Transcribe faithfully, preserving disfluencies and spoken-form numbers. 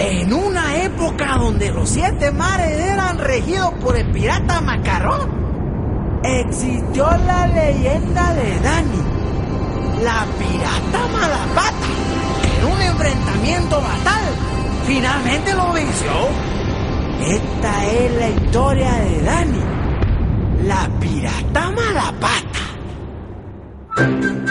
En una época donde los siete mares eran regidos por el pirata Macarrón, existió la leyenda de Dani, la pirata Malapata, que en un enfrentamiento fatal finalmente lo venció. Esta es la historia de Dani, la pirata Malapata.